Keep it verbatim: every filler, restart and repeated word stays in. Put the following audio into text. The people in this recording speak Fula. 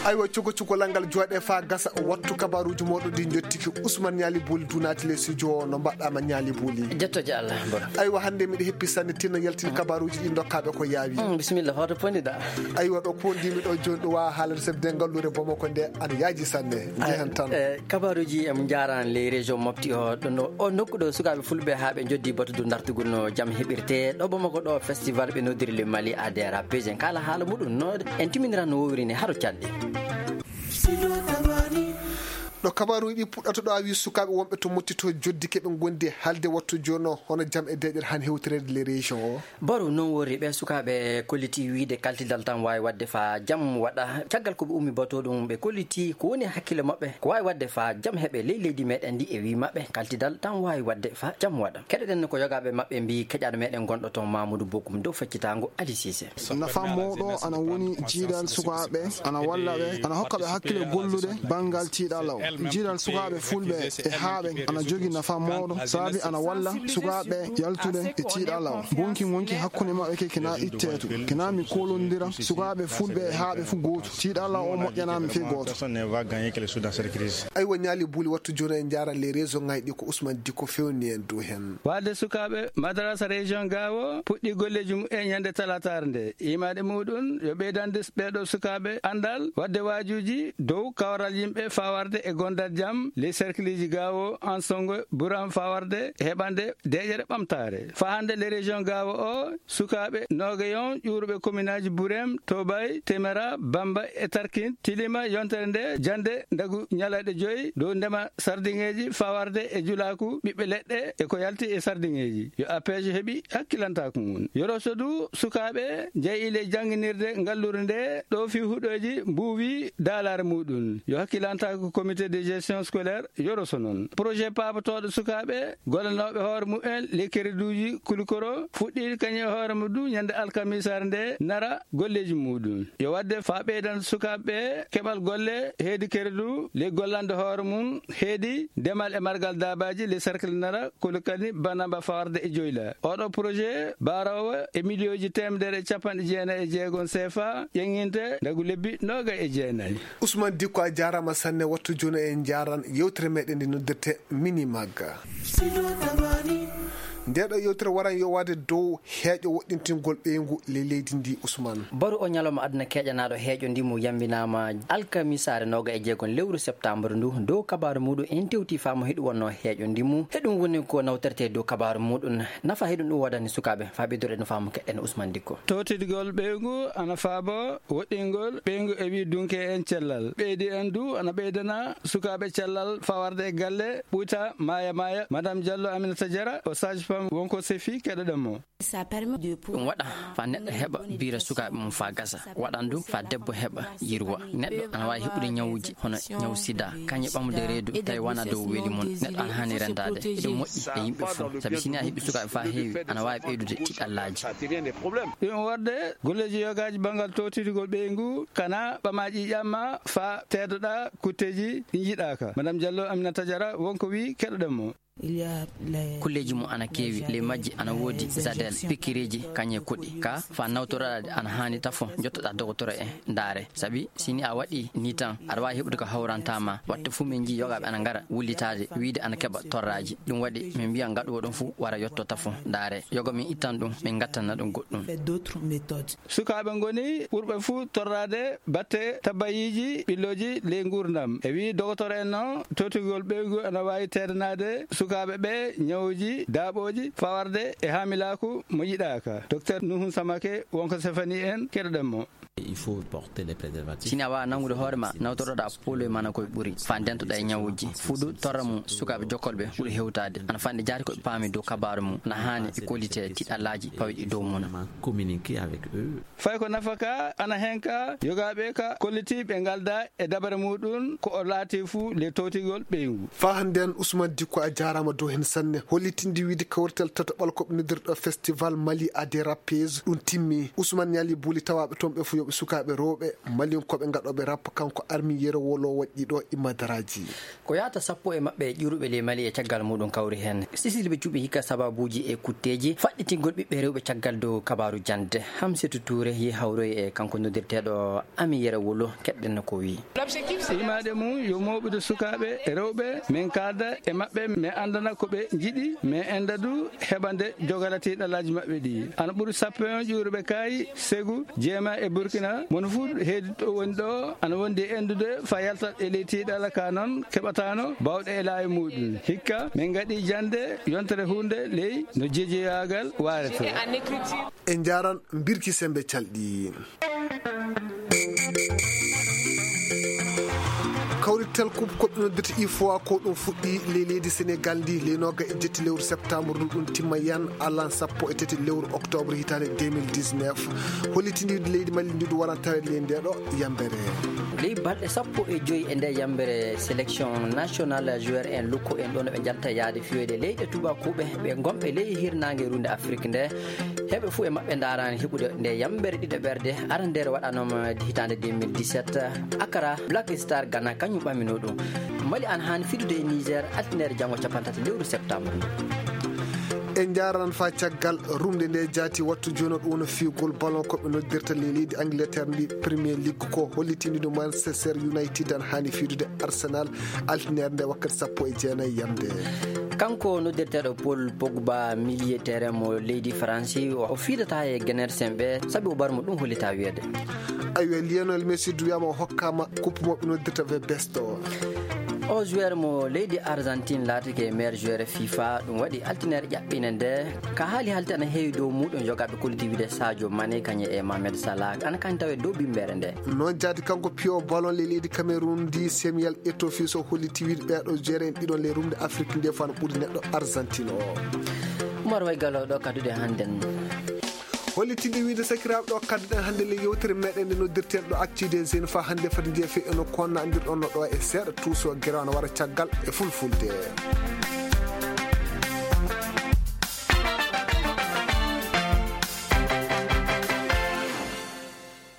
aywa cugo cugolangal jooɗe fa gasa wattu kabaruji moɗo ɗi jottiki Ousmane Niali Bouli dunati le studio no mbaɗɗama Niali Bouli jettoje Allah bora aywa hande miɗo heppi sanne tinno yaltini kabaruji ɗi dokkaɓe ko yaawi mm, bisimilla hoto pondiɗa aywa ɗo pondimi ɗo joni ɗo wawa haalade sabi de ngallure Bamako nde ana yaaji sanne jehen tan eh, kabaruji em jaran les région mofti o ɗono o nokku ɗo sukaɓe fulɓe ha ɓe joddi batudu dartugol no jaam heɓirte ɗo Bamako ɗo festival ɓe nodiri le Mali A D R A P G kala haala muɗum no en timminira no wowiri ne haɗo cadde ɗo kabaruji ɗi puɗɗata ɗo a wi sukaɓe wonɓe to mottito joddi keɓe gondi halde wattu jono hono jaam e deƴƴere han hewtirede les région o baro non wori ɓe sukaɓe kolliti wiide kaltidal tan wawi wadde fa jaam waɗa caggal koɓe ummi bato ɗum ɓe kolliti ko woni hakkille mabɓe ko wawi wadde fa jaam heeɓe ley leydi meɗen ndi e wi mabɓe kaltidal tan wawi wadde fa jaam waɗa keɗoɗen ko yogaɓe mabɓe mbi keƴaɗo meɗen gonɗo toon Mamadou Bokoum dow feccitago Ali Cissé nafa moɗo ana woni jiiɗal sukaɓe ana wallaɓe ana hokkaɓe hakkille gollude banggal tiiɗal o jiiɗal sukaɓe fulɓe e haaɓe ana jogui nafa mawɗo saabi ana walla sukaɓe yaltude e tiiɗal o bonki wonki hakkude mabɓe ke kena itteto kena mi kolodira sukaɓe fulɓe e haaɓe fo goto tiiɗal o moƴƴanami fe goto aywa Niali Bouli wattu joni en jaran les région ngaji ɗi ko Ousmane Dicko fewni en dow hen wadde sukaɓe madrasa région gawo puɗɗi golleji mum e ñande talatare nde imaɗe muɗum yo ɓeydande ɓeɗo sukaɓe andal wadde wajuji dow kawral yimɓe fawarde e gondal jam les cercle ji gawo en songo buran fawarde heɓande deƴere ɓamtare fa hande les région gawo o sukaɓe nogayon ƴuurɓe commune aji Burem Tobay Temera Bamba e Tarkin tilima yontere nde jande ndagu ñalaɗe joyyi dow ndema sardingeji fawarde e julaku ɓiɓɓe leɗɗe e ko yalti e sardingeji yo A P G heeɓi hakkilantako mum yoroso du sukaɓe jeyile jangguinirde ngallure nde ɗo fi huɗoji mbuwi dalare muɗum yo hakkilantako comité de gestion scolaire yoroso noon projet pabotoɗo sukaɓe gollanoɓe hoore mumen lekkereduji kulikoro fuɗɗi kañum e hoore muɗum ñande alkamisare nde nara golleji muɗum yo wadde fa ɓeydan sukaɓe keɓal golle heedi keredu le gollande hoore mum heedi ndemal e margal dabaji le cercle nara kulikani banamba fawarde e joyla oɗo projet barawo e million ji temedere capanɗe jeenayi e jeegon C F A ƴeŋinte ndagu lebbi noga e jeenayi Ousmane Dicko a jarama sanne wattu joni en jaran yewtere meɗen nde noddirte mini magga ndeɗo yewtere waran yo wade dow heeƴo woɗɗintingol ɓeygu le leydi ndi Ousmane baru o ñalawma aduna keƴanaɗo heeƴo ndimo yambinama alkamisare noga e jeegon lewru septembre ndu dow kabaru muɗum en tewti famo heɗu wonno heeƴo ndimu heɗum woni ko nawterte dow kabaru muɗum nafa heɗum ɗum waɗani sukaɓe fa ɓeydore no famo keɗen Ousmane Dicko towtidigol ɓeygu ana faabo woɗɗingol ɓeygu e wi dunke en cellal ɓeydi en du ana ɓeydana sukaɓe cellal fawarde e galle ɓuyta maya maya madame Diallo Aminata Diara o sage femme wonko sefi keɗoɗenmo ɗum waɗa fa neɗɗo heɓa bira sukaɓe mum fa gasa waɗan du fa debbo heɓa yirwa neɗɗo ana wawi heɓude ñawuji hono ñaw sida kañe ɓamude reedu tawi wona dow weeli mum neɗɗo ana hani rentade ɗum moƴƴi e yimɓe fo saabi sini a heeɓi sukaɓe fa heewi ana wawi ɓeydude tiɗallaji ɗum wadde golleji yogaji banggal towtitigol ɓeygu kana ɓamaji ƴamma fa teedoɗa kutteji ɗi jiiɗaka madame Diallo Aminata Diara wonko wi keɗoɗenmo kulleji mum ana keewi ley majji ana woodi zadel pikireji kañe kuɗɗi ka fa nawtorade ana hani tafo jottoɗa dogotoro e ndaare saabi sini a waɗi ni tan aɗa wawi heɓude ko hawrantama watte fuu min jii yogaɓe ana gara wullitade wiide ana keeɓa torraji ɗum waɗi min mbiya gaɗuwo ɗum fuu wara yetto tafo ndaare yoga min ittan ɗum min gattana ɗum goɗɗum sukaɓe goni ɓurɓe fuu torrade batte tabayiji ɓilloji ley gurdam e wi dogotoro en noon totigol ɓeygu ana wawi tedanade sukaɓe ɓe ñawuji daaɓoji fawarde e hamilaku mo yiɗaka docteur Nuhun Samake wonko sefani en keɗoɗenmo il faut porter les préservatifs sini a wawa nangude hoorema nawtoroɗa polo mana koye ɓuuri fa dentoɗa e ñawuji fuuɗu torra mum sukaɓe jokkolɓe ɓuuri hewtade ana fande jaari koɓe paami dow kabaru mum ana hani e qualité tiɗallaji pawiɗi dow mum communiquer avec eux fay ko nafaka ana henka yogaɓe ka kollitiɓe galda e dabare muɗum ko o laati fuu le towtigol ɓeygu fa handen Ousmane Dicko a jarama dow hen sanne hollitinde wiide kawrital tataɓal koɓe noddirɗo festival Mali A D R A P G ɗum timmi Ousmane Niali Bouli tawaɓe toon ɓe fo fiyoɓe sukaɓe rewɓe malin koɓe gaɗoɓe rappa kanko armi yerowolo waɗɗi ɗo e madaraji ko yata sappo e mabɓe ƴuruɓe le mali e caggal muɗum kawri hen sisilɓe cuuɓi hikka sababuji e kutteji faɗɗitingol ɓiɓɓe rewɓe caggal dow kabaru jande Hamsetou Touré yi hawroy e kanko noddirteɗo ami yerowolo keɓɗen ko wi imade mum yo mawɓude sukaɓe e rewɓe min kalda e mabɓe mi andana ko ɓe jiiɗi mi enda du heɓande jogalati ɗalaji mabɓe ɗi ana ɓuuri sappo e on ƴuruɓe kayi Ségou jeema e Burkina mono fuu heedi ɗo woni ɗo ana wondi endude fa yaltat e ley tiiɗala ka noon keɓatano bawɗe e laawi muɗum hikka min gaɗi jande yontere hunde ley no jeejeyagal warete e jaran birki sembe calɗi kawrital coupe koɓe noddata I F O A ko ɗum fuɗɗi ley leydi Sénégal ndi leynoga e jetti lewru septembre ɗum ɗum timma yan alan sappo e tati lewru octobre hitande deux mille dix-neuf hollitindiwde leydi Mali ndi ɗum warantare ley ndeɗo yambere ley balɗe sappo e joyi e nde yambere sélection national joueur en lukko en ɗo no ɓe jalta yaade fiyoyde leyɗe tubakuɓe ɓe gomɓe ley hirnangue runde Afrique nde heɓe fuu e mabɓe darani heɓude nde yambere ɗiɗo ɓerde arandere waɗanoma hitande deux mille dix-sept Accra Black Star Ghana kañum ɓamino ɗum Mali an hani fidude e Niger altinere janggo capantati lewru septembre en jaran fa caggal rumde nde jaati wattu joni ɗum no figol ballon koɓe noddirta le leydi Angleterre ndi Premier League ko hollitiniɗo Manchester United an hani fidude Arsenal altinere nde wakkati sappo e jeenayyi yamde kanko noddirteɗo Paul Pogba milieu terrain mo leydi France o fiidata e Gunners ɓe saabi o barmo ɗum hollita wiyede ayo Lionel Messi duyama o hokkama coupe moɓe noddirta ve best o o joueur mo leydi Argentine laatake meilleur joueur FIFA ɗum waɗi altinere ƴaɓɓine nde ka haali haalti ana heewi dow muɗum jogaɓe collectivité Sadio Mané kañe e Mohamed Salah ana kañ tawe dow bimbere nde noon jaadi kanko piyo ballon le leydi Cameroun ndi Samuel Eto'o fils o holliti wiide ɓeɗo joueur en ɗiɗon le rumde Afrique nde fano ɓuuri neɗɗo Argentine o Oumar Waygalo ɗo kadude hannden hollitiɗi wiide sakiraɓe ɗo kadduɗen hannde le yewtere meɗen nde noddirten ɗo actude jeune fa hannde fadi jeefe eno konna andirɗon no ɗo e seeɗa tuuso guerew no wara caggal e fulfulde